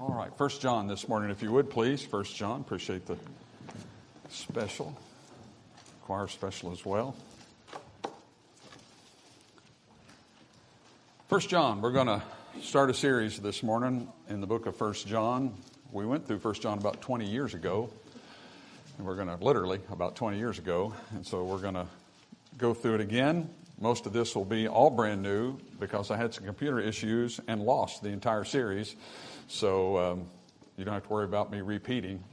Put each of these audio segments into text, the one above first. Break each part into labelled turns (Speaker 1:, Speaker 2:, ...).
Speaker 1: All right, 1 John this morning, if you would, please. 1 John, appreciate the special, choir special as well. 1 John, we're going to start a series this morning in the book of 1 John. We went through 1 John about 20 years ago, and we're going to, literally, about 20 years ago, and so we're going to go through it again. Most of this will be all brand new because I had some computer issues and lost the entire series. So you don't have to worry about me repeating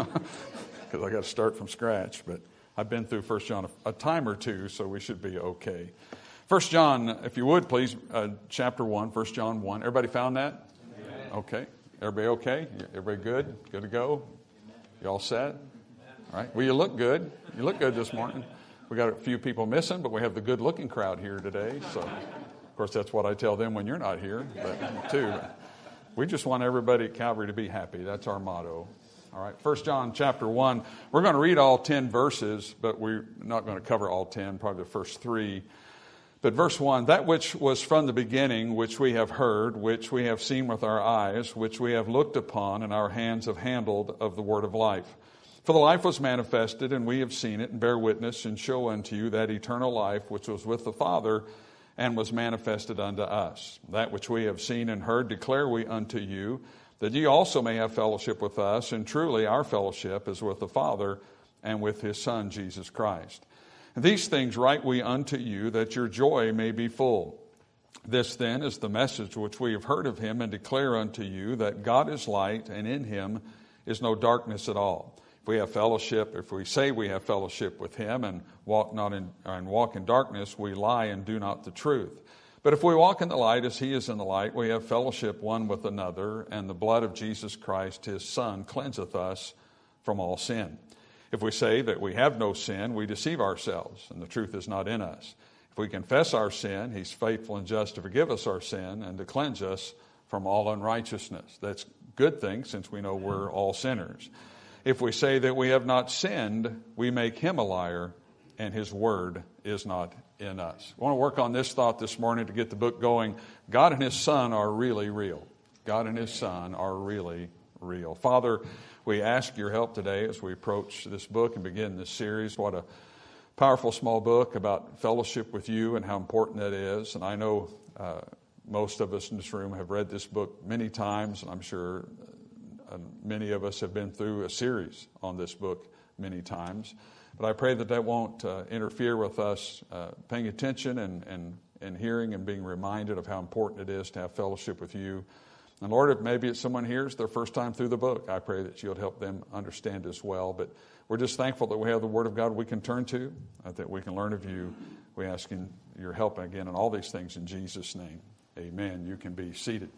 Speaker 1: because I got to start from scratch. But I've been through 1 John a time or two, so we should be okay. 1 John, if you would, please, chapter 1, 1 John 1. Everybody found that? Amen. Okay. Everybody okay? Everybody good? Good to go? You all set? All right. Well, you look good. You look good this morning. We got a few people missing, but we have the good-looking crowd here today. So, of course, that's what I tell them when you're not here, but too. We just want everybody at Calvary to be happy. That's our motto. All right, 1 John chapter 1. We're going to read all 10 verses, but we're not going to cover all 10, probably the first 3. But verse 1, that which was from the beginning, which we have heard, which we have seen with our eyes, which we have looked upon, and our hands have handled of the word of life. For the life was manifested, and we have seen it, and bear witness, and show unto you that eternal life which was with the Father, and was manifested unto us. That which we have seen and heard declare we unto you, that ye also may have fellowship with us, and truly our fellowship is with the Father, and with his Son, Jesus Christ. And these things write we unto you, that your joy may be full. This then is the message which we have heard of him, and declare unto you, that God is light, and in him is no darkness at all. If we have fellowship, if we say we have fellowship with him and walk in darkness, we lie and do not the truth. But if we walk in the light as he is in the light, we have fellowship one with another, and the blood of Jesus Christ, his Son, cleanseth us from all sin. If we say that we have no sin, we deceive ourselves, and the truth is not in us. If we confess our sin, he's faithful and just to forgive us our sin and to cleanse us from all unrighteousness. That's a good thing, since we know we're all sinners. If we say that we have not sinned, we make him a liar, and his word is not in us. I want to work on this thought this morning to get the book going. God and his Son are really real. God and his Son are really real. Father, we ask your help today as we approach this book and begin this series. What a powerful small book about fellowship with you and how important that is. And I know most of us in this room have read this book many times, and I'm sure many of us have been through a series on this book many times. But I pray that won't interfere with us paying attention and hearing and being reminded of how important it is to have fellowship with you. And Lord, if maybe it's someone here, it's their first time through the book, I pray that you'll help them understand as well. But we're just thankful that we have the Word of God we can turn to, that we can learn of you. We ask in your help again in all these things in Jesus' name. Amen. You can be seated.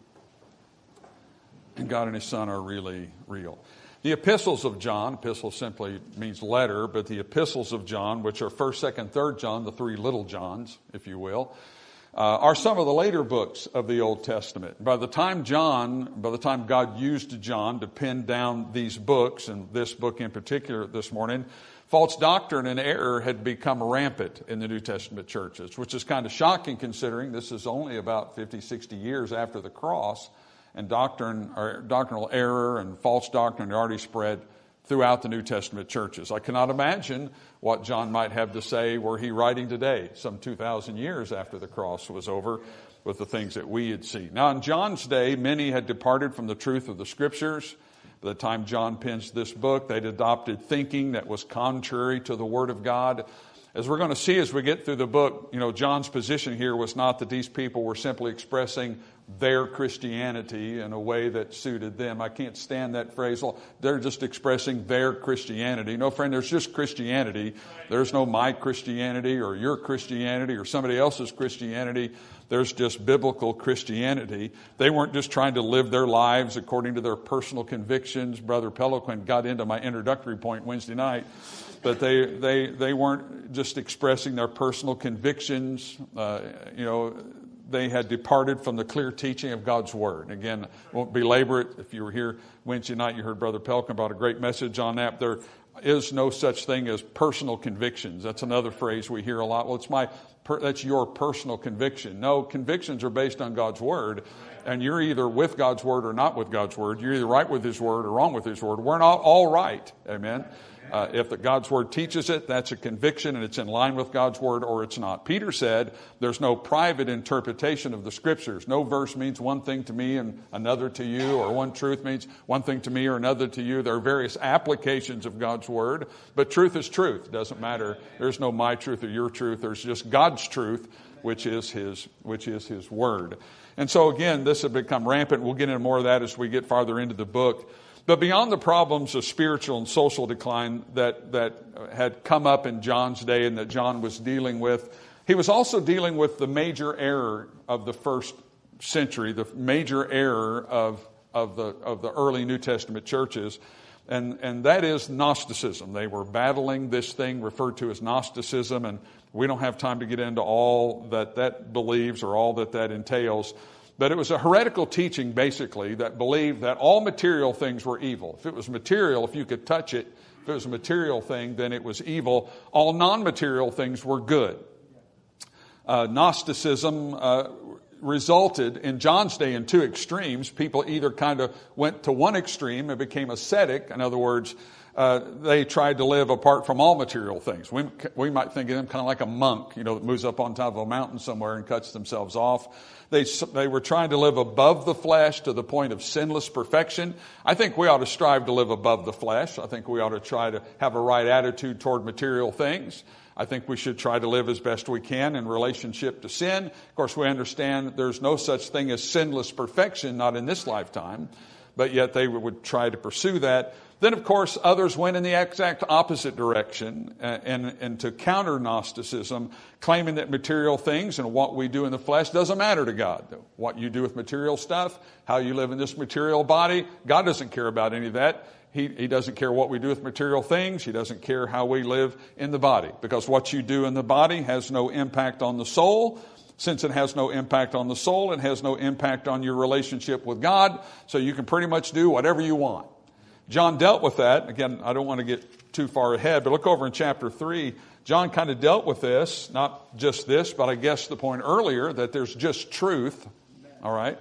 Speaker 1: And God and his Son are really real. The epistles of John, epistle simply means letter, but the epistles of John, which are 1st, 2nd, 3rd John, the 3 little Johns, if you will, are some of the later books of the Old Testament. By the time God used John to pen down these books, and this book in particular this morning, false doctrine and error had become rampant in the New Testament churches, which is kind of shocking considering this is only about 50, 60 years after the cross, and doctrinal error and false doctrine had already spread throughout the New Testament churches. I cannot imagine what John might have to say were he writing today, some 2,000 years after the cross was over, with the things that we had seen. Now, in John's day, many had departed from the truth of the Scriptures. By the time John pens this book, they'd adopted thinking that was contrary to the Word of God. As we're going to see as we get through the book, John's position here was not that these people were simply expressing their Christianity in a way that suited them. I can't stand that phrase. They're just expressing their Christianity. No, friend, there's just Christianity. There's no my Christianity or your Christianity or somebody else's Christianity. There's just biblical Christianity. They weren't just trying to live their lives according to their personal convictions. Brother Peliquin got into my introductory point Wednesday night. But they weren't just expressing their personal convictions. they had departed from the clear teaching of God's Word. Again, I won't belabor it. If you were here Wednesday night, you heard Brother Pelkin about a great message on that. There is no such thing as personal convictions. That's another phrase we hear a lot. Well, that's your personal conviction. No, convictions are based on God's Word, and you're either with God's Word or not with God's Word. You're either right with His Word or wrong with His Word. We're not all right. Amen. If God's Word teaches it, that's a conviction and it's in line with God's Word, or it's not. Peter said there's no private interpretation of the Scriptures. No verse means one thing to me and another to you, or one truth means one thing to me or another to you. There are various applications of God's Word, but truth is truth. It doesn't matter. There's no my truth or your truth. There's just God's truth, which is His Word. And so again, this has become rampant. We'll get into more of that as we get farther into the book. But beyond the problems of spiritual and social decline that had come up in John's day and that John was dealing with, he was also dealing with the major error of the first century, the major error of the early New Testament churches, and that is Gnosticism. They were battling this thing referred to as Gnosticism, and we don't have time to get into all that believes or all that entails. But it was a heretical teaching, basically, that believed that all material things were evil. If it was material, if you could touch it, if it was a material thing, then it was evil. All non-material things were good. Gnosticism resulted in John's day in two extremes. People either kind of went to one extreme and became ascetic. In other words, they tried to live apart from all material things. We might think of them kind of like a monk, that moves up on top of a mountain somewhere and cuts themselves off. They were trying to live above the flesh to the point of sinless perfection. I think we ought to strive to live above the flesh. I think we ought to try to have a right attitude toward material things. I think we should try to live as best we can in relationship to sin. Of course, we understand that there's no such thing as sinless perfection, not in this lifetime, but yet they would try to pursue that. Then, of course, others went in the exact opposite direction and to counter Gnosticism, claiming that material things and what we do in the flesh doesn't matter to God. What you do with material stuff, how you live in this material body, God doesn't care about any of that. He doesn't care what we do with material things. He doesn't care how we live in the body, because what you do in the body has no impact on the soul. Since it has no impact on the soul, it has no impact on your relationship with God, so you can pretty much do whatever you want. John dealt with that. Again, I don't want to get too far ahead, but look over in chapter 3. John kind of dealt with this, not just this, but I guess the point earlier that there's just truth. All right.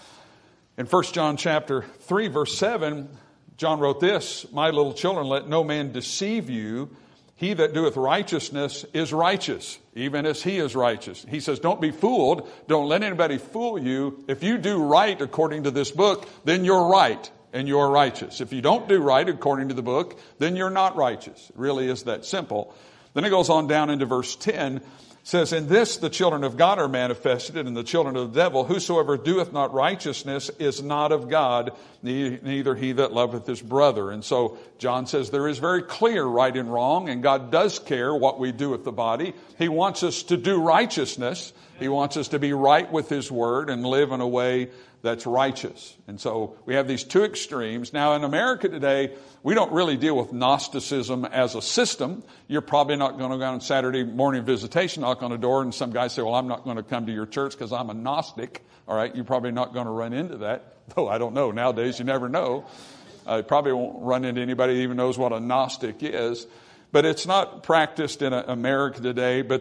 Speaker 1: In 1 John chapter 3, verse 7, John wrote this, "My little children, let no man deceive you. He that doeth righteousness is righteous, even as he is righteous." He says, don't be fooled. Don't let anybody fool you. If you do right according to this book, then you're right and you're righteous. If you don't do right according to the book, then you're not righteous. It really is that simple. Then it goes on down into verse 10. Says, "In this the children of God are manifested, and the children of the devil. Whosoever doeth not righteousness is not of God, neither he that loveth his brother." And so John says there is very clear right and wrong, and God does care what we do with the body. He wants us to do righteousness. He wants us to be right with His Word and live in a way that's righteous. And so we have these two extremes. Now in America today, we don't really deal with Gnosticism as a system. You're probably not going to go on Saturday morning visitation, knock on a door, and some guy say, "Well, I'm not going to come to your church because I'm a Gnostic." All right, you're probably not going to run into that. Though I don't know. Nowadays, you never know. You probably won't run into anybody who even knows what a Gnostic is. But it's not practiced in America today. But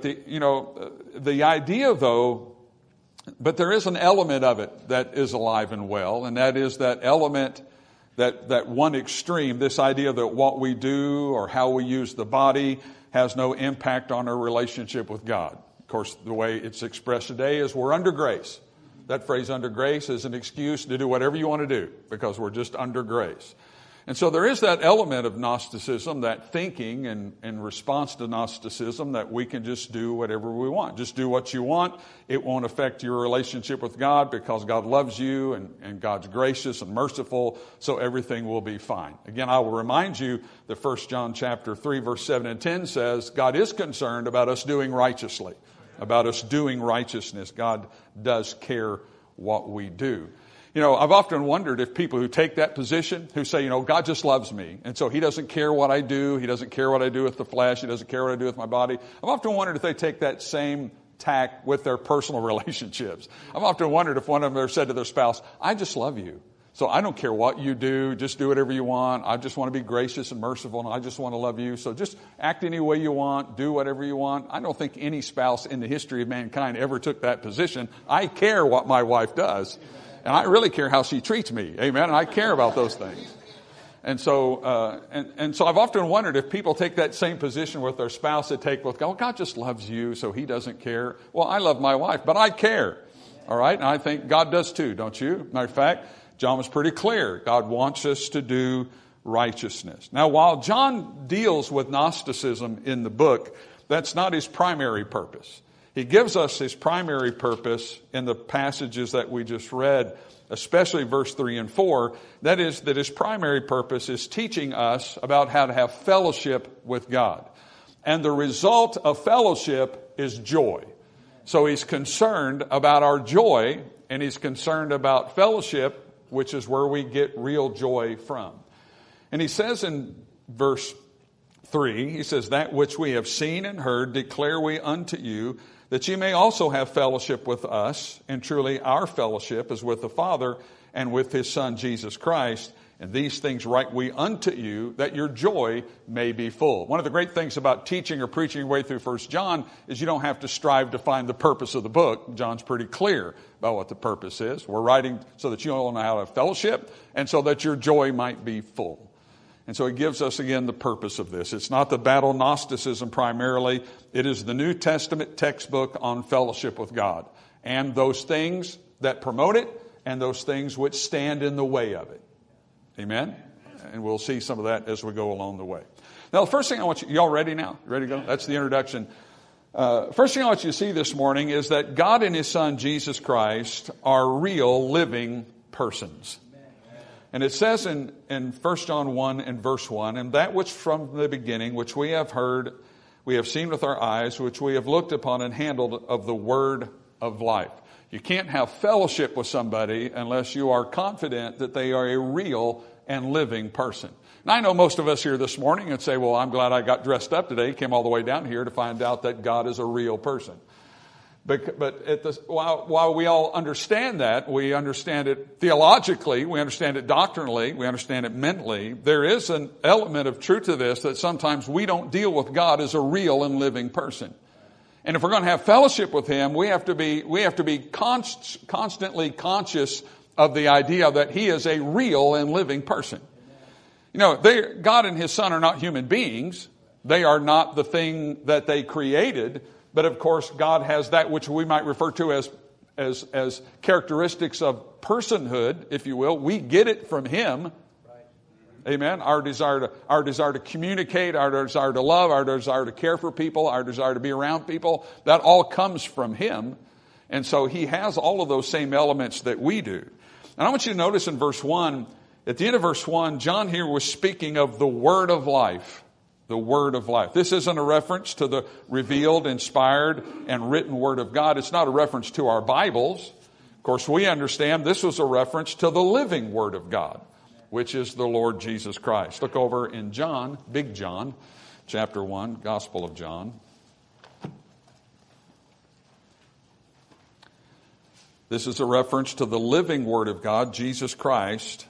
Speaker 1: the idea, though, but there is an element of it that is alive and well, and that is that element, that one extreme, this idea that what we do or how we use the body has no impact on our relationship with God. Of course, the way it's expressed today is we're under grace. That phrase, under grace, is an excuse to do whatever you want to do because we're just under grace. And so there is that element of Gnosticism, that thinking in response to Gnosticism, that we can just do whatever we want. Just do what you want. It won't affect your relationship with God because God loves you and God's gracious and merciful, so everything will be fine. Again, I will remind you that 1 John chapter 3, verse 7 and 10 says God is concerned about us doing righteously, about us doing righteousness. God does care what we do. I've often wondered if people who take that position, who say, God just loves me, and so He doesn't care what I do. He doesn't care what I do with the flesh. He doesn't care what I do with my body. I've often wondered if they take that same tack with their personal relationships. I've often wondered if one of them ever said to their spouse, I just love you. So I don't care what you do, just do whatever you want. I just want to be gracious and merciful, and I just want to love you. So just act any way you want, do whatever you want. I don't think any spouse in the history of mankind ever took that position. I care what my wife does, and I really care how she treats me. Amen? And I care about those things. And so, so I've often wondered if people take that same position with their spouse that take with God. Well, God just loves you, so He doesn't care. Well, I love my wife, but I care. All right? And I think God does too, don't you? Matter of fact, John was pretty clear. God wants us to do righteousness. Now, while John deals with Gnosticism in the book, that's not his primary purpose. He gives us his primary purpose in the passages that we just read, especially verse 3 and 4. That is, that his primary purpose is teaching us about how to have fellowship with God. And the result of fellowship is joy. So he's concerned about our joy, and he's concerned about fellowship, which is where we get real joy from. And he says in verse 3, he says, that which we have seen and heard declare we unto you, that ye may also have fellowship with us. And truly our fellowship is with the Father and with His Son Jesus Christ. And these things write we unto you, that your joy may be full. One of the great things about teaching or preaching your way through 1 John is you don't have to strive to find the purpose of the book. John's pretty clear about what the purpose is. We're writing so that you all know how to have fellowship and so that your joy might be full. And so he gives us again the purpose of this. It's not the battle Gnosticism primarily. It is the New Testament textbook on fellowship with God and those things that promote it and those things which stand in the way of it. Amen? And we'll see some of that as we go along the way. Now, the first thing I want you all ready now? Ready to go? That's the introduction. First thing I want you to see this morning is that God and His Son, Jesus Christ, are real living persons. And it says in 1 John 1 and verse 1, and that which from the beginning, which we have heard, we have seen with our eyes, which we have looked upon and handled of the word of life. You can't have fellowship with somebody unless you are confident that they are a real and living person. Now, I know most of us here this morning would say, well, I'm glad I got dressed up today, came all the way down here to find out that God is a real person. But while we all understand that, we understand it theologically, we understand it doctrinally, we understand it mentally, there is an element of truth to this that sometimes we don't deal with God as a real and living person. And if we're going to have fellowship with Him, we have to be constantly conscious of the idea that He is a real and living person. You know, God and His Son are not human beings. They are not the thing that they created. But of course, God has that which we might refer to as characteristics of personhood, if you will. We get it from Him. Amen. Our desire to communicate, our desire to love, our desire to care for people, our desire to be around people, that all comes from Him. And so He has all of those same elements that we do. And I want you to notice in verse 1, at the end of verse 1, John here was speaking of the word of life. The word of life. This isn't a reference to the revealed, inspired, and written word of God. It's not a reference to our Bibles. Of course, we understand this was a reference to the living word of God, which is the Lord Jesus Christ. Look over in John, Big John, chapter 1, Gospel of John. This is a reference to the living word of God, Jesus Christ.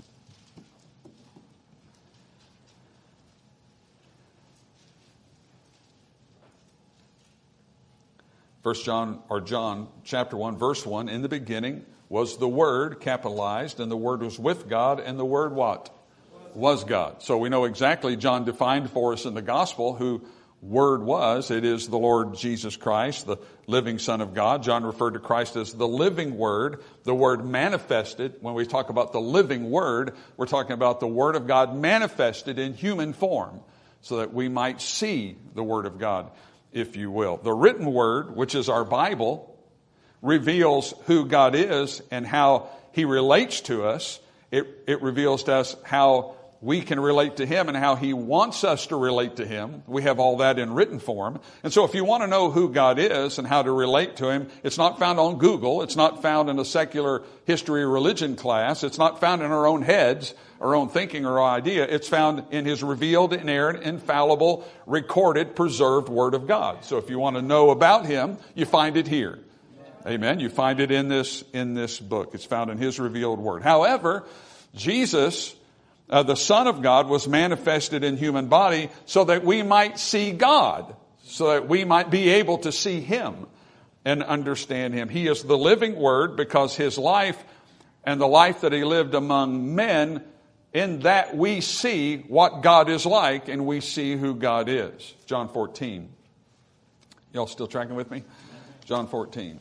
Speaker 1: 1 John, or John chapter 1, verse 1, in the beginning was the Word, capitalized, and the Word was with God, and the Word what? Was God. So we know exactly, John defined for us in the Gospel who Word was. It is the Lord Jesus Christ, the living Son of God. John referred to Christ as the living Word, the Word manifested. When we talk about the living Word, we're talking about the Word of God manifested in human form so that we might see the Word of God, if you will. The written word, which is our Bible, reveals who God is and how He relates to us. It reveals to us how we can relate to Him and how He wants us to relate to Him. We have all that in written form. And so if you want to know who God is and how to relate to Him, it's not found on Google. It's not found in a secular history or religion class. It's not found in our own heads, our own thinking or idea. It's found in His revealed, inerrant, infallible, recorded, preserved Word of God. So if you want to know about Him, you find it here. Amen. You find it in this book. It's found in His revealed Word. However, Jesus, the Son of God, was manifested in human body so that we might see God, so that we might be able to see Him and understand Him. He is the living Word because His life and the life that He lived among men, in that we see what God is like and we see who God is. John 14. Y'all still tracking with me? John 14.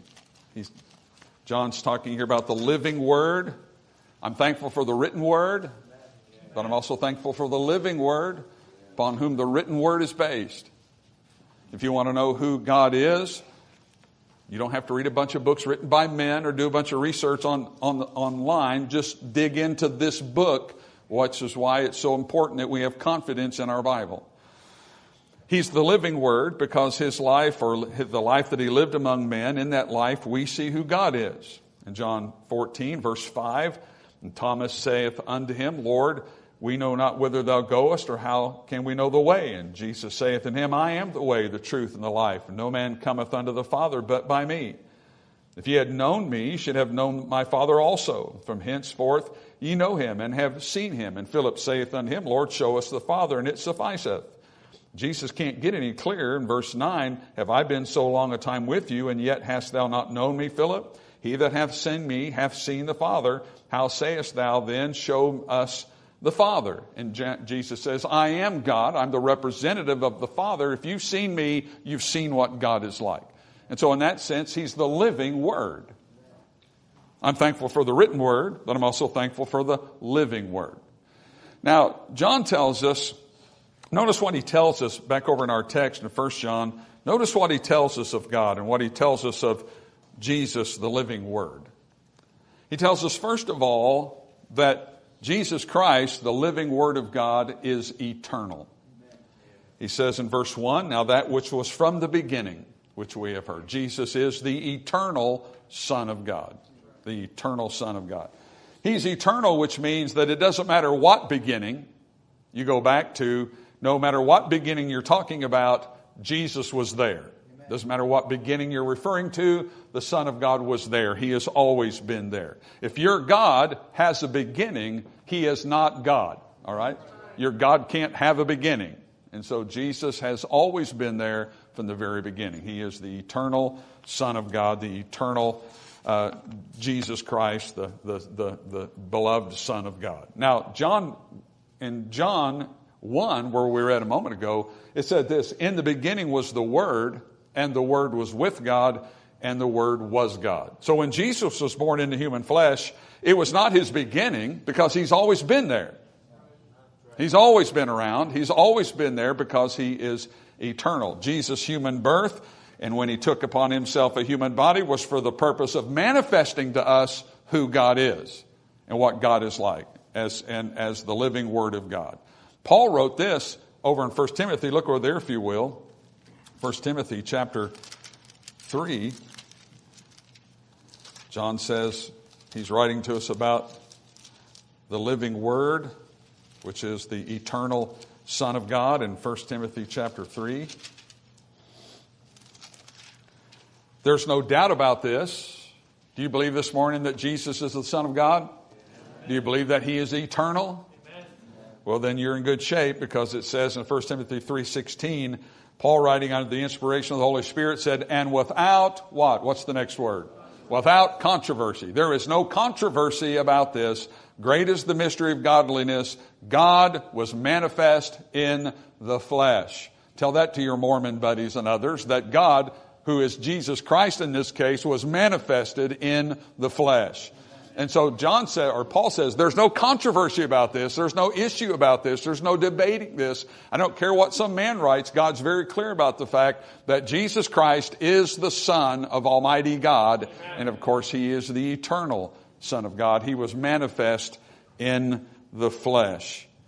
Speaker 1: John's talking here about the living Word. I'm thankful for the written Word, but I'm also thankful for the living Word upon whom the written Word is based. If you want to know who God is, you don't have to read a bunch of books written by men or do a bunch of research online. Just dig into this book, which is why it's so important that we have confidence in our Bible. He's the living Word because His life, or the life that He lived among men, in that life we see who God is. In John 14, verse 5, and Thomas saith unto Him, Lord, we know not whither Thou goest, or how can we know the way? And Jesus saith unto him, I am the way, the truth, and the life. And no man cometh unto the Father but by me. If ye had known me, ye should have known my Father also. From henceforth ye know Him, and have seen Him. And Philip saith unto Him, Lord, show us the Father, and it sufficeth. Jesus can't get any clearer. In verse 9, have I been so long a time with you, and yet hast thou not known me, Philip? He that hath seen me hath seen the Father. How sayest thou then, show us the Father? And Jesus says, I am God. I'm the representative of the Father. If you've seen me, you've seen what God is like. And so in that sense, He's the living Word. I'm thankful for the written Word, but I'm also thankful for the living Word. Now, John tells us, notice what he tells us back over in our text in 1 John. Notice what he tells us of God and what he tells us of Jesus, the living Word. He tells us, first of all, that Jesus Christ, the living Word of God, is eternal. He says in verse 1, now that which was from the beginning, which we have heard. Jesus is the eternal Son of God. The eternal Son of God. He's eternal, which means that it doesn't matter what beginning you go back to. No matter what beginning you're talking about, Jesus was there. Doesn't matter what beginning you're referring to, the Son of God was there. He has always been there. If your God has a beginning, He is not God. All right? Your God can't have a beginning. And so Jesus has always been there from the very beginning. He is the eternal Son of God, the eternal Jesus Christ, the beloved Son of God. Now, in John 1, where we read a moment ago, it said this, in the beginning was the Word, and the Word was with God, and the Word was God. So when Jesus was born into human flesh, it was not His beginning, because He's always been there. He's always been around. He's always been there because He is eternal. Jesus' human birth, and when He took upon Himself a human body, was for the purpose of manifesting to us who God is and what God is like as the living Word of God. Paul wrote this over in 1 Timothy. Look over there if you will. 1 Timothy chapter 3. John says he's writing to us about the living Word, which is the eternal Son of God, in 1 Timothy chapter 3. There's no doubt about this. Do you believe this morning that Jesus is the Son of God? Do you believe that He is eternal? Well, then you're in good shape, because it says in 1 Timothy 3:16, Paul, writing under the inspiration of the Holy Spirit, said, and without what? What's the next word? Without controversy. There is no controversy about this. Great is the mystery of godliness. God was manifest in the flesh. Tell that to your Mormon buddies and others, that God, who is Jesus Christ in this case, was manifested in the flesh. And so Paul says, there's no controversy about this. There's no issue about this. There's no debating this. I don't care what some man writes. God's very clear about the fact that Jesus Christ is the Son of Almighty God. And of course, He is the eternal Son of God. He was manifest in the flesh.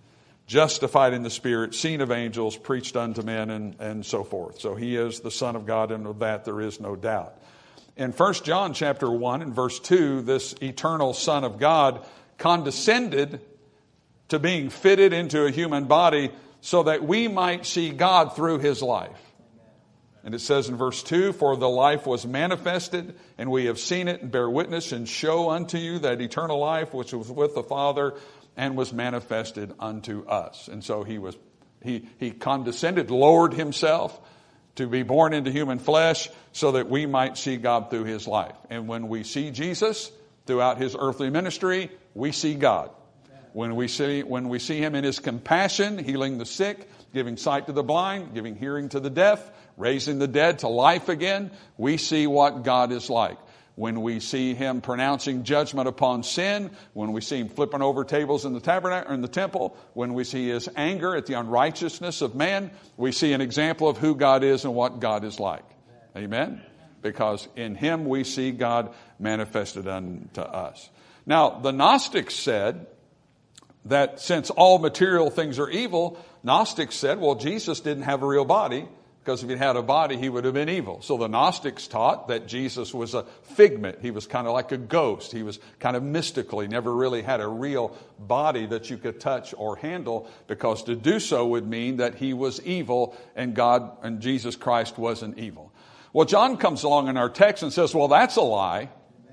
Speaker 1: justified in the Spirit, seen of angels, preached unto men, and so forth. So he is the Son of God, and of that there is no doubt. In 1 John chapter 1 and verse 2, this eternal Son of God condescended to being fitted into a human body so that we might see God through his life. And it says in verse 2, for the life was manifested, and we have seen it, and bear witness, and show unto you that eternal life which was with the Father, and was manifested unto us. And so he condescended, lowered himself to be born into human flesh so that we might see God through his life. And when we see Jesus throughout his earthly ministry, we see God. When we see him in his compassion, healing the sick, giving sight to the blind, giving hearing to the deaf, raising the dead to life again, we see what God is like. When we see him pronouncing judgment upon sin, when we see him flipping over tables in the tabernacle, in the temple, when we see his anger at the unrighteousness of man, we see an example of who God is and what God is like. Amen? Because in him we see God manifested unto us. Now, the Gnostics said that since all material things are evil, Gnostics said, well, Jesus didn't have a real body, because if he had a body, he would have been evil. So the Gnostics taught that Jesus was a figment. He was kind of like a ghost. He was kind of mystical. He never really had a real body that you could touch or handle, because to do so would mean that he was evil and God and Jesus Christ wasn't evil. Well, John comes along in our text and says, well, that's a lie.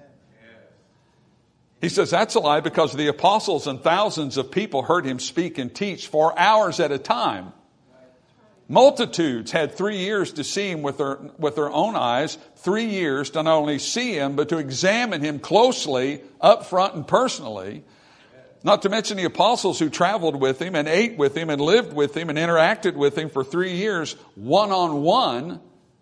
Speaker 1: He says that's a lie because the apostles and thousands of people heard him speak and teach for hours at a time. Multitudes had 3 years to see him with their own eyes, 3 years to not only see him, but to examine him closely, up front and personally. Not to mention the apostles who traveled with him and ate with him and lived with him and interacted with him for 3 years, one-on-one.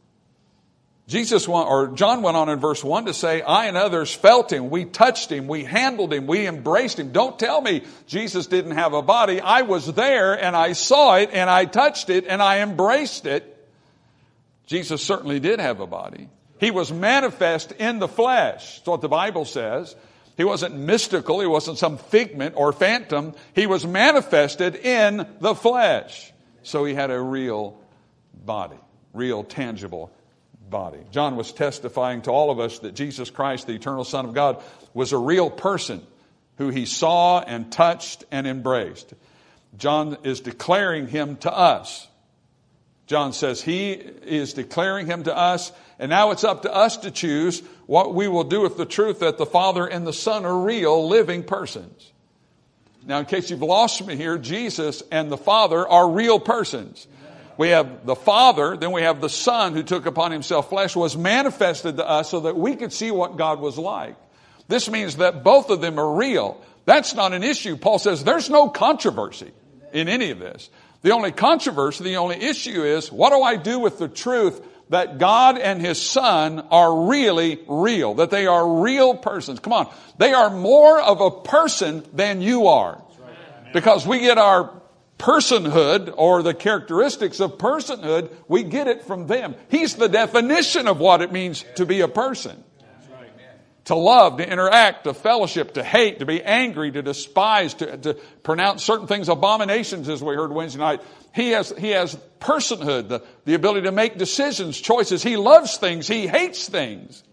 Speaker 1: John went on in verse 1 to say, I and others felt him, we touched him, we handled him, we embraced him. Don't tell me Jesus didn't have a body. I was there and I saw it and I touched it and I embraced it. Jesus certainly did have a body. He was manifest in the flesh. That's what the Bible says. He wasn't mystical. He wasn't some figment or phantom. He was manifested in the flesh. So he had a real body, real tangible body. John was testifying to all of us that Jesus Christ, the eternal Son of God, was a real person who he saw and touched and embraced. John is declaring him to us. John says he is declaring him to us, and now it's up to us to choose what we will do with the truth that the Father and the Son are real, living persons. Now, in case you've lost me here, Jesus and the Father are real persons. We have the Father, then we have the Son who took upon himself flesh, was manifested to us so that we could see what God was like. This means that both of them are real. That's not an issue. Paul says there's no controversy in any of this. The only controversy, the only issue is, what do I do with the truth that God and his Son are really real, that they are real persons? Come on. They are more of a person than you are. Because we get our personhood, or the characteristics of personhood, we get it from them. He's the definition of what it means to be a person. To love, to interact, to fellowship, to hate, to be angry, to despise, to pronounce certain things abominations, as we heard Wednesday night. He has personhood, the ability to make decisions, choices. He loves things. He hates things.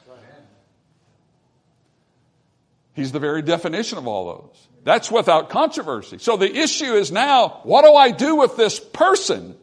Speaker 1: He's the very definition of all those. That's without controversy. So the issue is now, what do I do with this person?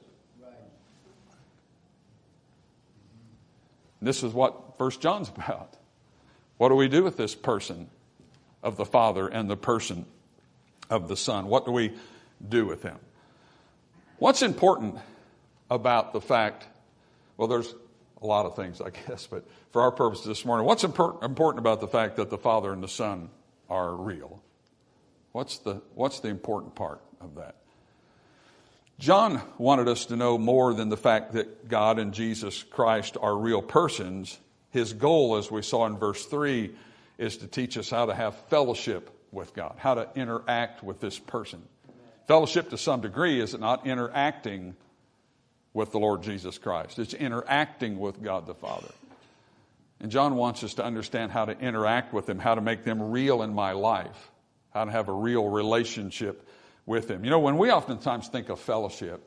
Speaker 1: This is what 1 John's about. What do we do with this person of the Father and the person of the Son? What do we do with him? What's important about the fact, well, there's a lot of things, I guess, but for our purposes this morning, what's important about the fact that the Father and the Son are real? What's the important part of that? John wanted us to know more than the fact that God and Jesus Christ are real persons. His goal, as we saw in verse 3, is to teach us how to have fellowship with God, how to interact with this person. Fellowship to some degree is not interacting with the Lord Jesus Christ. It's interacting with God the Father. And John wants us to understand how to interact with them, how to make them real in my life, how to have a real relationship with him. You know, when we oftentimes think of fellowship,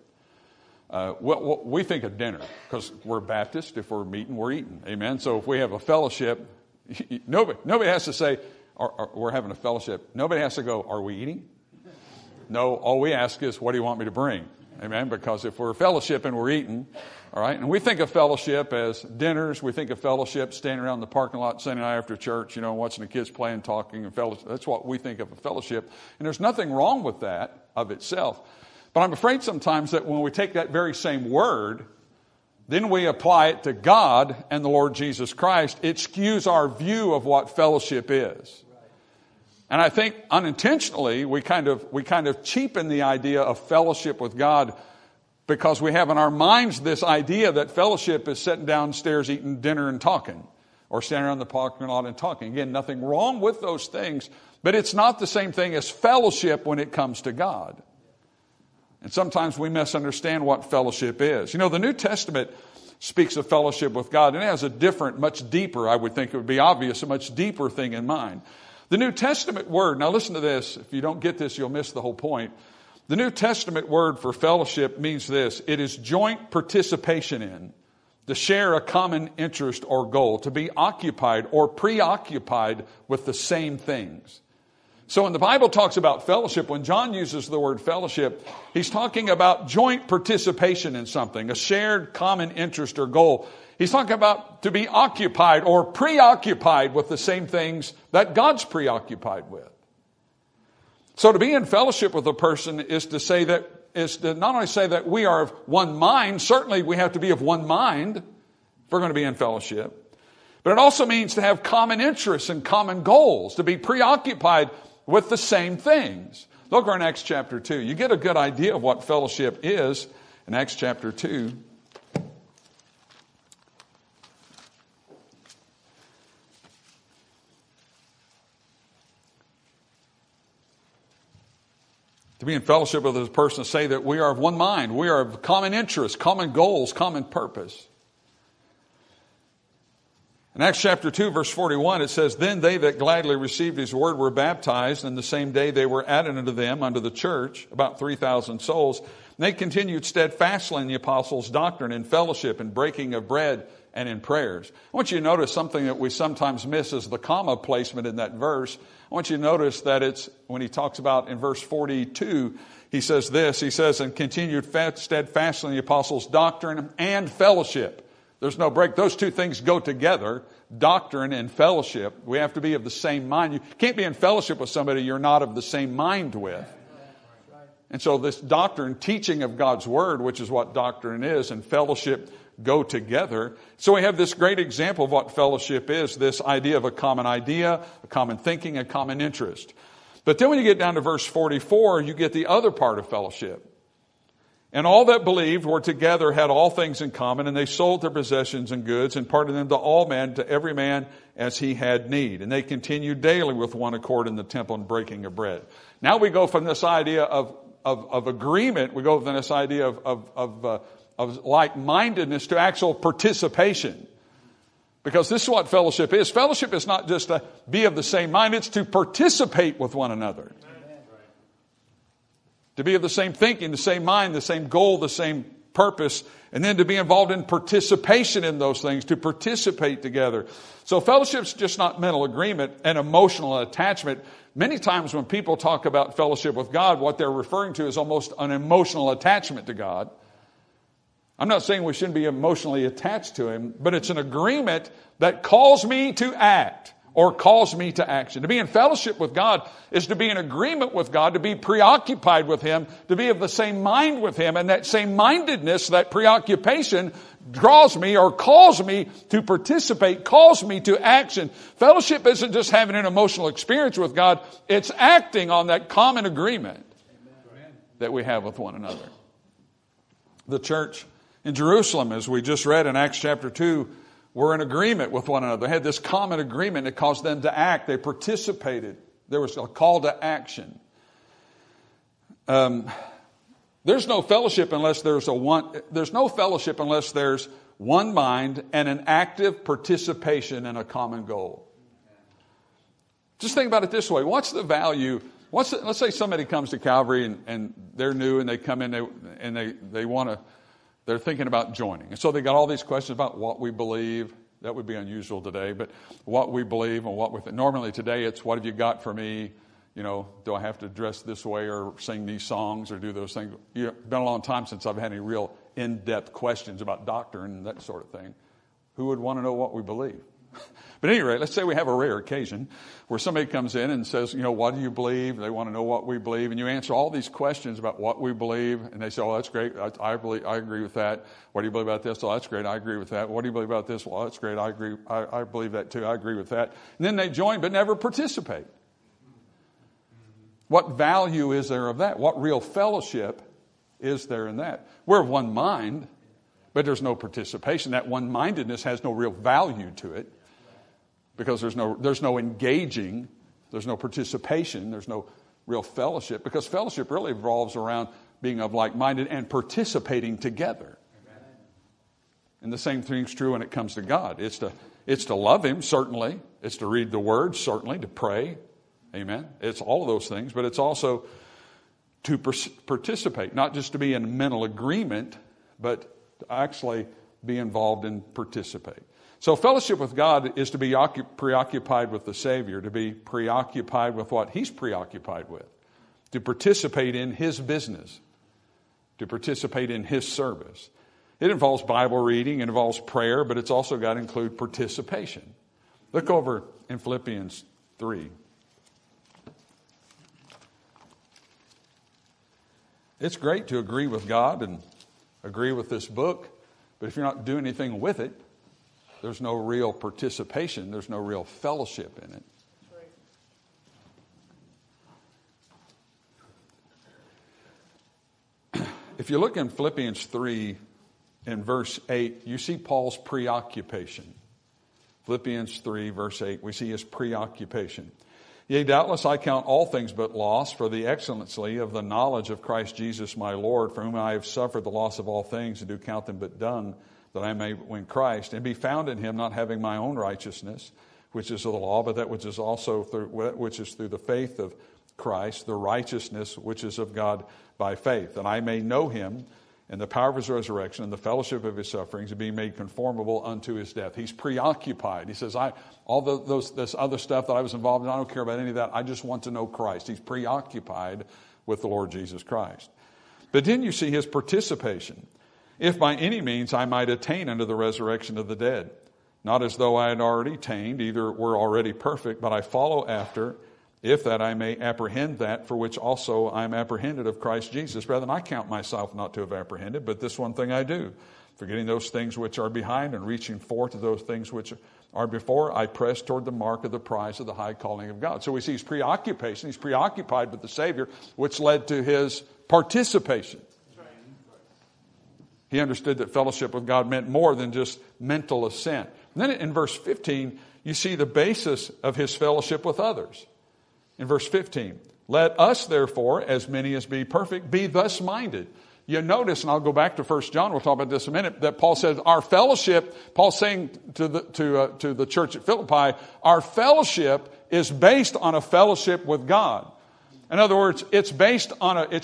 Speaker 1: we think of dinner, because we're Baptist. If we're meeting, we're eating. Amen. So if we have a fellowship, nobody has to say, we're having a fellowship. Nobody has to go, are we eating? No, all we ask is, what do you want me to bring? Amen. Because if we're fellowshipping, we're eating. All right. And we think of fellowship as dinners. We think of fellowship standing around the parking lot Sunday night after church, watching the kids playing, talking, and fellowship. That's what we think of a fellowship. And there's nothing wrong with that of itself. But I'm afraid sometimes that when we take that very same word, then we apply it to God and the Lord Jesus Christ, it skews our view of what fellowship is. And I think unintentionally we kind of cheapen the idea of fellowship with God, because we have in our minds this idea that fellowship is sitting downstairs eating dinner and talking, or standing around the parking lot and talking. Again, nothing wrong with those things, but it's not the same thing as fellowship when it comes to God. And sometimes we misunderstand what fellowship is. The New Testament speaks of fellowship with God, and it has a different, much deeper, I would think it would be obvious, a much deeper thing in mind. The New Testament word, now listen to this, if you don't get this, you'll miss the whole point. The New Testament word for fellowship means this: it is joint participation in, to share a common interest or goal, to be occupied or preoccupied with the same things. So when the Bible talks about fellowship, when John uses the word fellowship, he's talking about joint participation in something, a shared common interest or goal. He's talking about to be occupied or preoccupied with the same things that God's preoccupied with. So to be in fellowship with a person is to not only say that we are of one mind. Certainly we have to be of one mind if we're going to be in fellowship. But it also means to have common interests and common goals, to be preoccupied with the same things. Look at Acts chapter 2. You get a good idea of what fellowship is in Acts chapter 2. To be in fellowship with a person, say that we are of one mind. We are of common interests, common goals, common purpose. In Acts chapter 2, verse 41, it says, "Then they that gladly received his word were baptized, and the same day they were added unto them, unto the church, about 3,000 souls. And they continued steadfastly in the apostles' doctrine, in fellowship, in breaking of bread, and in prayers." I want you to notice something that we sometimes miss is the comma placement in that verse. I want you to notice that it's, when he talks about in verse 42, he says this, he says, "and continued steadfastly in the apostles' doctrine and fellowship." There's no break. Those two things go together, doctrine and fellowship. We have to be of the same mind. You can't be in fellowship with somebody you're not of the same mind with. And so this doctrine, teaching of God's word, which is what doctrine is, and fellowship go together. So we have this great example of what fellowship is, this idea of a common idea, a common thinking, a common interest. But then when you get down to verse 44, you get the other part of fellowship. "And all that believed were together, had all things in common, and they sold their possessions and goods, and parted them to all men, to every man as he had need. And they continued daily with one accord in the temple and breaking of bread." Now we go from this idea of agreement, we go from this idea of like-mindedness to actual participation. Because this is what fellowship is. Fellowship is not just to be of the same mind, it's to participate with one another. To be of the same thinking, the same mind, the same goal, the same purpose, and then to be involved in participation in those things, to participate together. So fellowship's just not mental agreement and emotional attachment. Many times when people talk about fellowship with God, what they're referring to is almost an emotional attachment to God. I'm not saying we shouldn't be emotionally attached to Him, but it's an agreement that calls me to act or calls me to action. To be in fellowship with God is to be in agreement with God, to be preoccupied with Him, to be of the same mind with Him. And that same mindedness, that preoccupation draws me or calls me to participate, calls me to action. Fellowship isn't just having an emotional experience with God. It's acting on that common agreement that we have with one another. The church in Jerusalem, as we just read in Acts chapter 2, were in agreement with one another. They had this common agreement that caused them to act. They participated. There was a call to action. There's no fellowship unless there's one mind and an active participation in a common goal. Just think about it this way. What's the value Let's say somebody comes to Calvary and they're new and they come in and they're thinking about joining. And so they got all these questions about what we believe. That would be unusual today, but what we believe and what we think. Normally today it's what have you got for me? Do I have to dress this way or sing these songs or do those things? It's been a long time since I've had any real in-depth questions about doctrine and that sort of thing. Who would want to know what we believe? But at any rate, let's say we have a rare occasion where somebody comes in and says, what do you believe? They want to know what we believe. And you answer all these questions about what we believe. And they say, oh, that's great. I agree with that. What do you believe about this? Oh, that's great. I agree with that. What do you believe about this? Well, that's great. I agree. I believe that too. I agree with that. And then they join but never participate. What value is there of that? What real fellowship is there in that? We're of one mind, but there's no participation. That one-mindedness has no real value to it because there's no engaging, there's no participation, there's no real fellowship, because fellowship really revolves around being of like-minded and participating together. Amen. And the same thing's true when it comes to God. It's to love Him, certainly. It's to read the Word, certainly, to pray. Amen. It's all of those things, but it's also to participate, not just to be in mental agreement, but to actually be involved and participate. So fellowship with God is to be preoccupied with the Savior, to be preoccupied with what He's preoccupied with, to participate in His business, to participate in His service. It involves Bible reading, it involves prayer, but it's also got to include participation. Look over in Philippians 3. It's great to agree with God and agree with this book, but if you're not doing anything with it, there's no real participation, there's no real fellowship in it. Right. If you look in Philippians 3 in verse 8, you see Paul's preoccupation. Philippians 3 verse 8, we see his preoccupation. Yea, doubtless I count all things but loss for the excellency of the knowledge of Christ Jesus my Lord, for whom I have suffered the loss of all things, and do count them but dung, that I may win Christ, and be found in Him, not having my own righteousness, which is of the law, but that which is also through the faith of Christ, the righteousness which is of God by faith, that I may know Him and the power of His resurrection and the fellowship of His sufferings, and be made conformable unto His death. He's preoccupied. He says, this other stuff that I was involved in, I don't care about any of that. I just want to know Christ. He's preoccupied with the Lord Jesus Christ. But then you see his participation. If by any means I might attain unto the resurrection of the dead, not as though I had already attained, either were already perfect, but I follow after, if that I may apprehend that for which also I am apprehended of Christ Jesus. Brethren, I count myself not to have apprehended, but this one thing I do, forgetting those things which are behind and reaching forth to those things which are before, I press toward the mark of the prize of the high calling of God. So we see his preoccupation. He's preoccupied with the Savior, which led to his participation. He understood that fellowship with God meant more than just mental assent. And then in verse 15, you see the basis of his fellowship with others. In verse 15, let us therefore, as many as be perfect, be thus minded. You notice, and I'll go back to 1 John, we'll talk about this in a minute, that Paul says our fellowship, Paul's saying to the church at Philippi, our fellowship is based on a fellowship with God. In other words, it's based on all,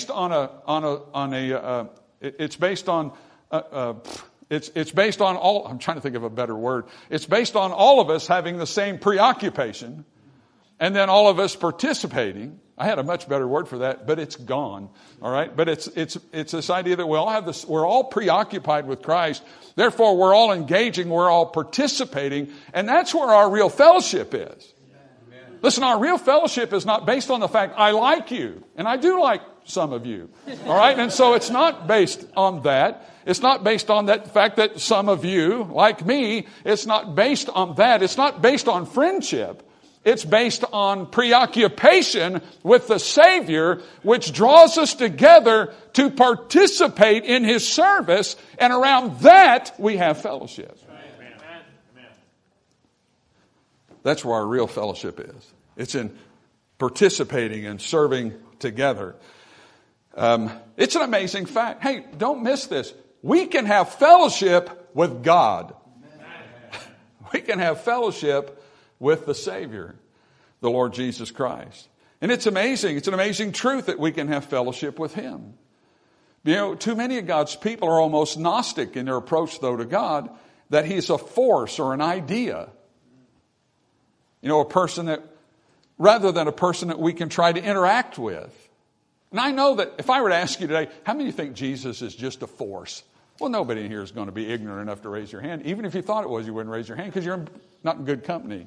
Speaker 1: I'm trying to think of a better word. It's based on all of us having the same preoccupation, and then all of us participating. I had a much better word for that, but it's gone. All right. But it's this idea that we all have this, we're all preoccupied with Christ. Therefore, we're all engaging, we're all participating, and that's where our real fellowship is. Amen. Listen, our real fellowship is not based on the fact I like you, and I do like some of you. All right. And so it's not based on that. It's not based on that fact that some of you like me. It's not based on that. It's not based on friendship. It's based on preoccupation with the Savior, which draws us together to participate in His service, and around that we have fellowship. Amen. That's where our real fellowship is. It's in participating and serving together. It's an amazing fact. Hey, don't miss this. We can have fellowship with God. We can have fellowship with the Savior, the Lord Jesus Christ. And it's amazing. It's an amazing truth that we can have fellowship with Him. You know, too many of God's people are almost Gnostic in their approach, though, to God, that He's a force or an idea. You know, a person that, rather than a person that we can try to interact with. And I know that if I were to ask you today, how many of you think Jesus is just a force? Well, nobody in here is going to be ignorant enough to raise your hand. Even if you thought it was, you wouldn't raise your hand because you're not in good company.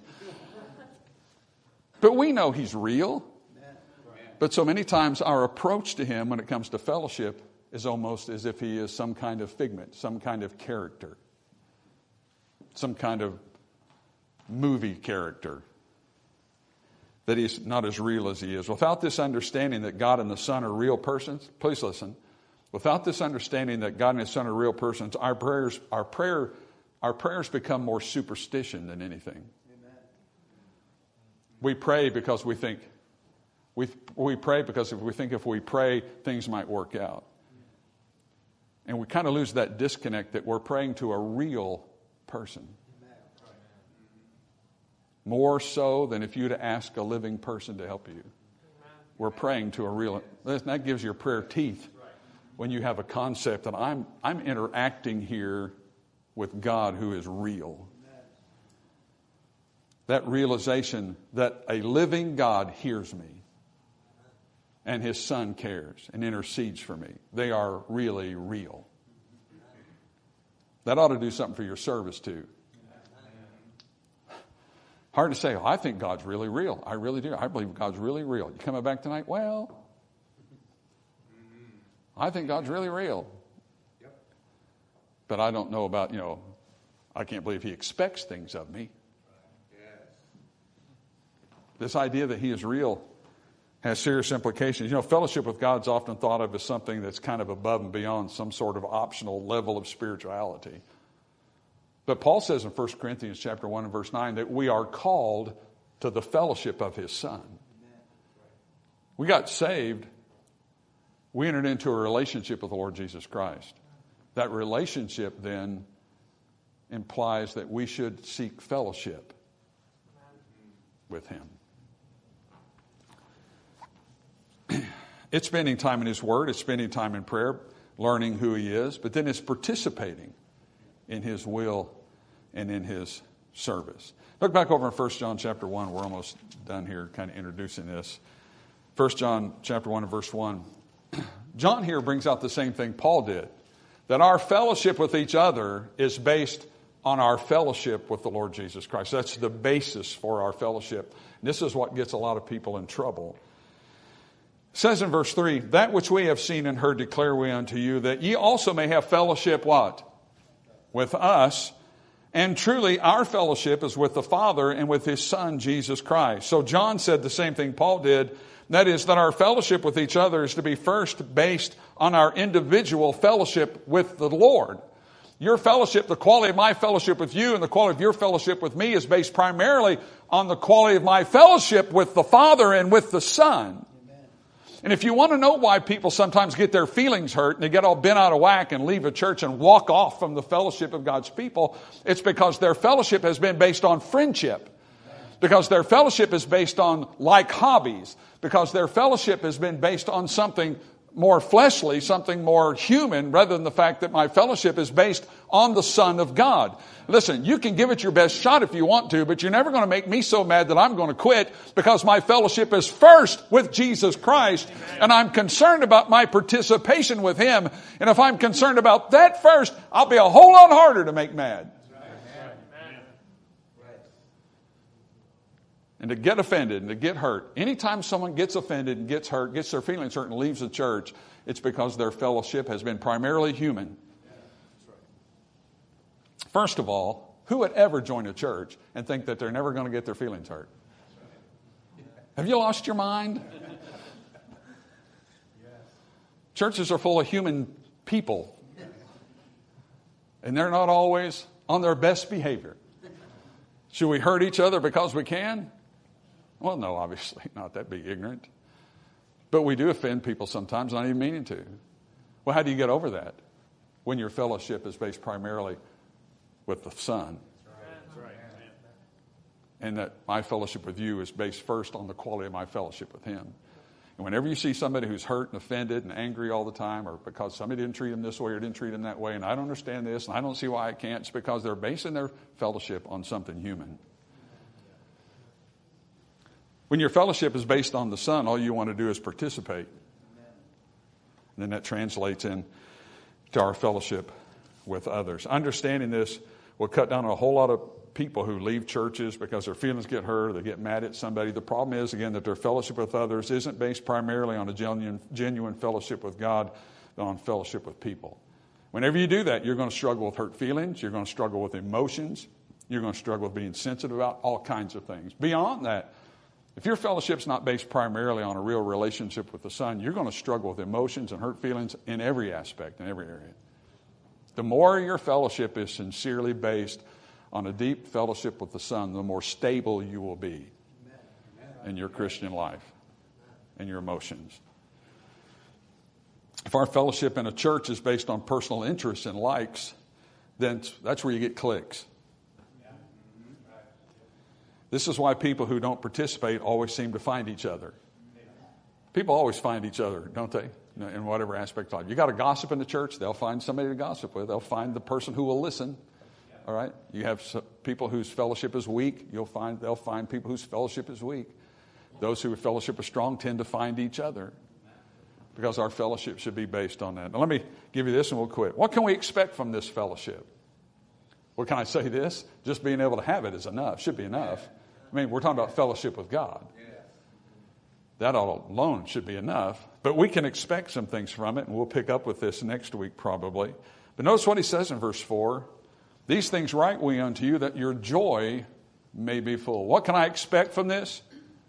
Speaker 1: But we know He's real. But so many times our approach to Him when it comes to fellowship is almost as if He is some kind of figment, some kind of character, some kind of movie character, that He's not as real as He is. Without this understanding that God and the Son are real persons, please listen. Without this understanding that God and His Son are real persons, our prayers become more superstition than anything. Amen. We pray because we think we pray because if we pray, things might work out. And we kind of lose that disconnect that we're praying to a real person. More so than if you'd ask a living person to help you. We're praying to a real. That gives your prayer teeth when you have a concept that I'm interacting here with God who is real. That realization that a living God hears me and His Son cares and intercedes for me. They are really real. That ought to do something for your service too. Hard to say, oh, I think God's really real. I really do. I believe God's really real. You coming back tonight? Well, I think God's really real. But I don't know about, I can't believe He expects things of me. This idea that He is real has serious implications. Fellowship with God is often thought of as something that's kind of above and beyond some sort of optional level of spirituality. But Paul says in 1 Corinthians chapter 1 and verse 9 that we are called to the fellowship of His Son. We got saved. We entered into a relationship with the Lord Jesus Christ. That relationship then implies that we should seek fellowship with Him. It's spending time in His Word. It's spending time in prayer, learning who He is. But then it's participating in His will and in His service. Look back over in 1 John chapter 1. We're almost done here kind of introducing this. 1 John chapter 1 and verse 1. John here brings out the same thing Paul did. That our fellowship with each other is based on our fellowship with the Lord Jesus Christ. That's the basis for our fellowship. And this is what gets a lot of people in trouble. It says in verse 3, that which we have seen and heard declare we unto you, that ye also may have fellowship, what? With us. And truly our fellowship is with the Father and with His Son, Jesus Christ. So John said the same thing Paul did. That is, that our fellowship with each other is to be first based on our individual fellowship with the Lord. Your fellowship, the quality of my fellowship with you and the quality of your fellowship with me is based primarily on the quality of my fellowship with the Father and with the Son. And if you want to know why people sometimes get their feelings hurt and they get all bent out of whack and leave a church and walk off from the fellowship of God's people, it's because their fellowship has been based on friendship. Because their fellowship is based on like hobbies. Because their fellowship has been based on something more fleshly, something more human, rather than the fact that my fellowship is based on the Son of God. Listen, you can give it your best shot if you want to, but you're never going to make me so mad that I'm going to quit, because my fellowship is first with Jesus Christ, and I'm concerned about my participation with Him. And if I'm concerned about that first, I'll be a whole lot harder to make mad. And to get offended and to get hurt. Anytime someone gets offended and gets hurt, gets their feelings hurt and leaves the church, it's because their fellowship has been primarily human. First of all, who would ever join a church and think that they're never going to get their feelings hurt? Have you lost your mind? Churches are full of human people. And they're not always on their best behavior. Should we hurt each other because we can? Well, no, obviously not. That'd be ignorant. But we do offend people sometimes, not even meaning to. Well, how do you get over that? When your fellowship is based primarily with the Son. And that my fellowship with you is based first on the quality of my fellowship with him. And whenever you see somebody who's hurt and offended and angry all the time, or because somebody didn't treat them this way or didn't treat them that way, and I don't understand this, and I don't see why I can't, it's because they're basing their fellowship on something human. When your fellowship is based on the Son, all you want to do is participate. And then that translates into our fellowship with others. Understanding this will cut down on a whole lot of people who leave churches because their feelings get hurt, or they get mad at somebody. The problem is, again, that their fellowship with others isn't based primarily on a genuine fellowship with God, but on fellowship with people. Whenever you do that, you're going to struggle with hurt feelings, you're going to struggle with emotions, you're going to struggle with being sensitive about all kinds of things. Beyond that, if your fellowship's not based primarily on a real relationship with the Son, you're going to struggle with emotions and hurt feelings in every aspect, in every area. The more your fellowship is sincerely based on a deep fellowship with the Son, the more stable you will be in your Christian life and your emotions. If our fellowship in a church is based on personal interests and likes, then that's where you get cliques. This is why people who don't participate always seem to find each other. People always find each other, don't they? In whatever aspect of life. You got to gossip in the church, they'll find somebody to gossip with. They'll find the person who will listen. All right? You have people whose fellowship is weak. They'll find people whose fellowship is weak. Those whose fellowship is strong tend to find each other, because our fellowship should be based on that. Now, let me give you this and we'll quit. What can we expect from this fellowship? Well, can I say this? Just being able to have it is enough, should be enough. I mean, we're talking about fellowship with God. That alone should be enough. But we can expect some things from it, and we'll pick up with this next week probably. But notice what he says in verse 4. These things write we unto you, that your joy may be full. What can I expect from this?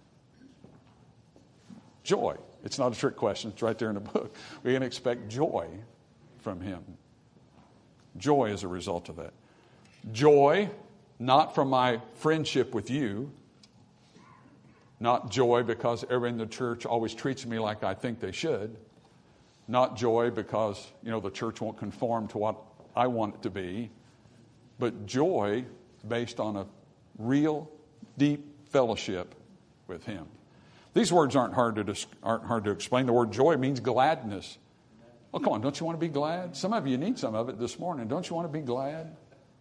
Speaker 1: Joy. It's not a trick question. It's right there in the book. We can expect joy from him. Joy as a result of that. Joy, not from my friendship with you. Not joy because everyone in the church always treats me like I think they should. Not joy because, the church won't conform to what I want it to be. But joy based on a real, deep fellowship with him. These words aren't hard to explain. The word joy means gladness. Oh, come on, don't you want to be glad? Some of you need some of it this morning. Don't you want to be glad?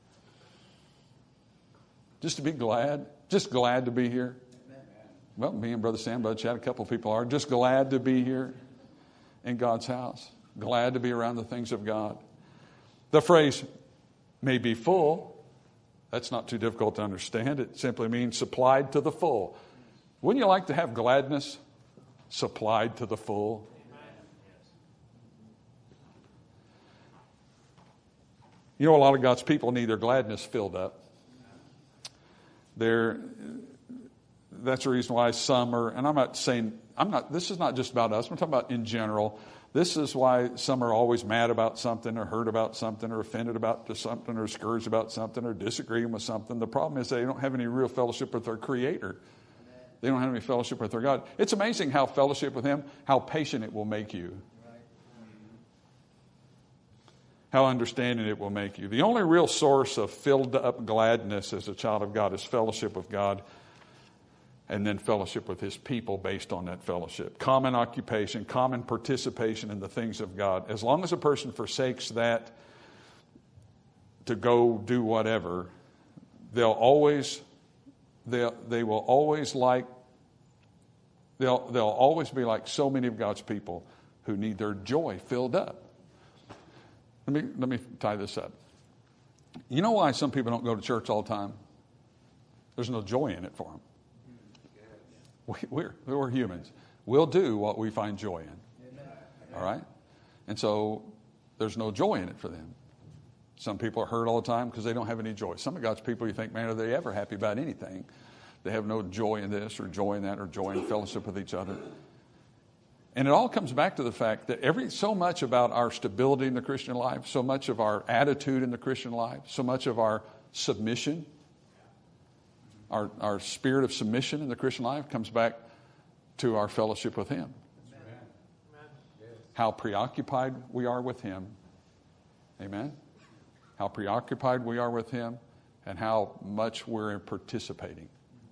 Speaker 1: Just to be glad? Just glad to be here? Well, me and Brother Sam, Brother Chad, a couple of people are just glad to be here in God's house. Glad to be around the things of God. The phrase may be full. That's not too difficult to understand. It simply means supplied to the full. Wouldn't you like to have gladness supplied to the full? A lot of God's people need their gladness filled up. That's the reason why some are, and this is not just about us, I'm talking about in general. This is why some are always mad about something, or hurt about something, or offended about something, or discouraged about something, or disagreeing with something. The problem is they don't have any real fellowship with their Creator. They don't have any fellowship with their God. It's amazing how fellowship with him, how patient it will make you. How understanding it will make you. The only real source of filled up gladness as a child of God is fellowship with God, and then fellowship with his people based on that fellowship. Common occupation, common participation in the things of God. As long as a person forsakes that to go do whatever, they'll always be like so many of God's people who need their joy filled up. Let me tie this up. You know why some people don't go to church all the time? There's no joy in it for them. We're humans. We'll do what we find joy in. All right? And so there's no joy in it for them. Some people are hurt all the time because they don't have any joy. Some of God's people, you think, man, are they ever happy about anything? They have no joy in this or joy in that or joy in fellowship with each other. And it all comes back to the fact that so much about our stability in the Christian life, so much of our attitude in the Christian life, so much of our submission, our spirit of submission in the Christian life comes back to our fellowship with him. Amen. How preoccupied we are with him. Amen. How preoccupied we are with him, and how much we're participating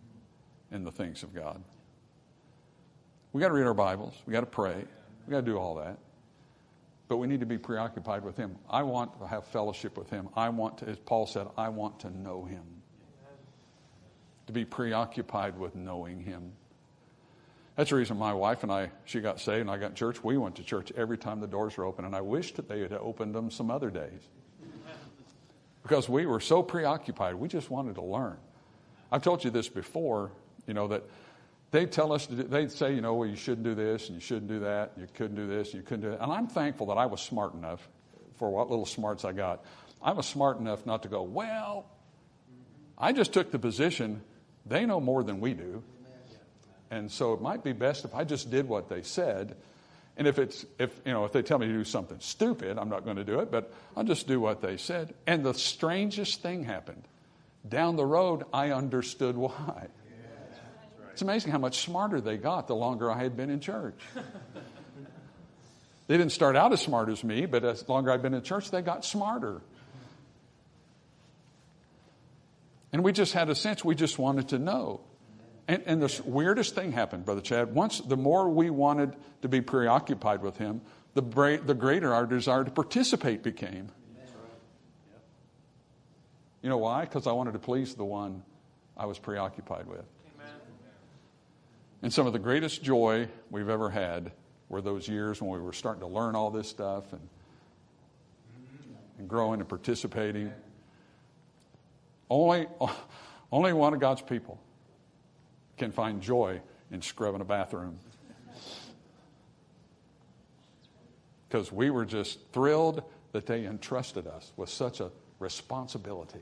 Speaker 1: in the things of God. We got to read our Bibles. We got to pray. We got to do all that. But we need to be preoccupied with Him. I want to have fellowship with Him. I want to, as Paul said, I want to know Him. To be preoccupied with knowing Him. That's the reason my wife and I, she got saved and I got in church. We went to church every time the doors were open, and I wished that they had opened them some other days. Because we were so preoccupied, we just wanted to learn. I've told you this before, that they tell us, they'd say, well, you shouldn't do this and you shouldn't do that, and you couldn't do this and you couldn't do that. And I'm thankful that I was smart enough, for what little smarts I got. I was smart enough not to go, well, I just took the position, they know more than we do. And so it might be best if I just did what they said. And if they tell me to do something stupid, I'm not going to do it, but I'll just do what they said. And the strangest thing happened. Down the road, I understood why. It's amazing how much smarter they got the longer I had been in church. They didn't start out as smart as me, but as longer I've been in church, they got smarter. And we just had a sense, we just wanted to know. And the weirdest thing happened, Brother Chad. The more we wanted to be preoccupied with Him, the greater our desire to participate became. You know why? Because I wanted to please the one I was preoccupied with. And some of the greatest joy we've ever had were those years when we were starting to learn all this stuff and growing and participating. Only one of God's people can find joy in scrubbing a bathroom. Because we were just thrilled that they entrusted us with such a responsibility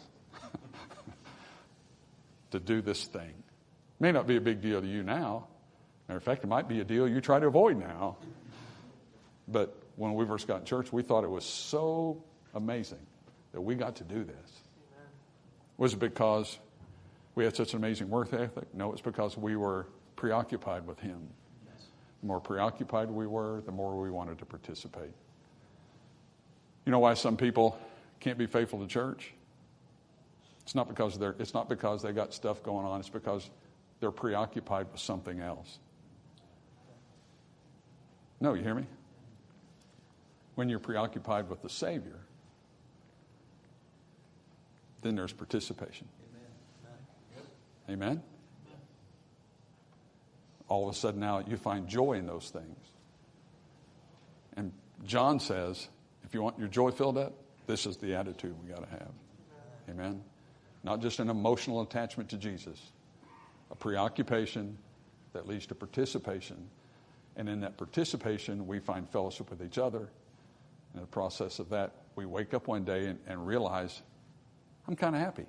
Speaker 1: to do this thing. May not be a big deal to you now. Matter of fact, it might be a deal you try to avoid now. But when we first got in church, we thought it was so amazing that we got to do this. Was it because we had such an amazing work ethic? No, it's because we were preoccupied with Him. The more preoccupied we were, the more we wanted to participate. You know why some people can't be faithful to church? It's not because they got stuff going on. It's because they're preoccupied with something else. No, you hear me? When you're preoccupied with the Savior, then there's participation. Amen? All of a sudden now you find joy in those things. And John says, if you want your joy filled up, this is the attitude we got to have. Amen? Not just an emotional attachment to Jesus. A preoccupation that leads to participation. And in that participation, we find fellowship with each other. In the process of that, we wake up one day and realize, I'm kind of happy.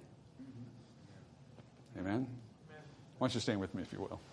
Speaker 1: Amen? Why don't you stand with me, if you will?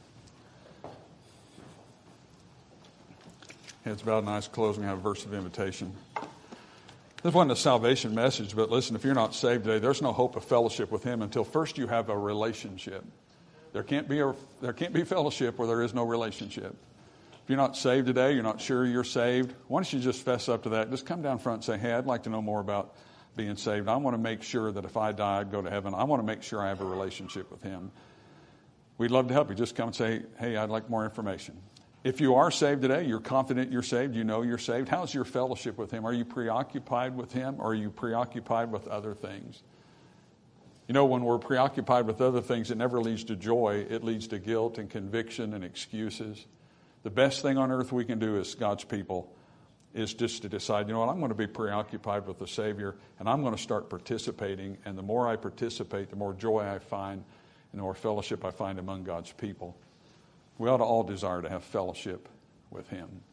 Speaker 1: Heads bowed and eyes closed, and we have a verse of invitation. This wasn't a salvation message, but listen, if you're not saved today, there's no hope of fellowship with Him until first you have a relationship. There can't be fellowship where there is no relationship. If you're not saved today, you're not sure you're saved, why don't you just fess up to that? Just come down front and say, hey, I'd like to know more about being saved. I want to make sure that if I die, I'd go to heaven. I want to make sure I have a relationship with Him. We'd love to help you. Just come and say, hey, I'd like more information. If you are saved today, you're confident you're saved, you know you're saved, how's your fellowship with Him? Are you preoccupied with Him, or are you preoccupied with other things? You know, when we're preoccupied with other things, it never leads to joy. It leads to guilt and conviction and excuses. The best thing on earth we can do as God's people is just to decide, you know what, I'm going to be preoccupied with the Savior, and I'm going to start participating. And the more I participate, the more joy I find, and the more fellowship I find among God's people. We ought to all desire to have fellowship with Him.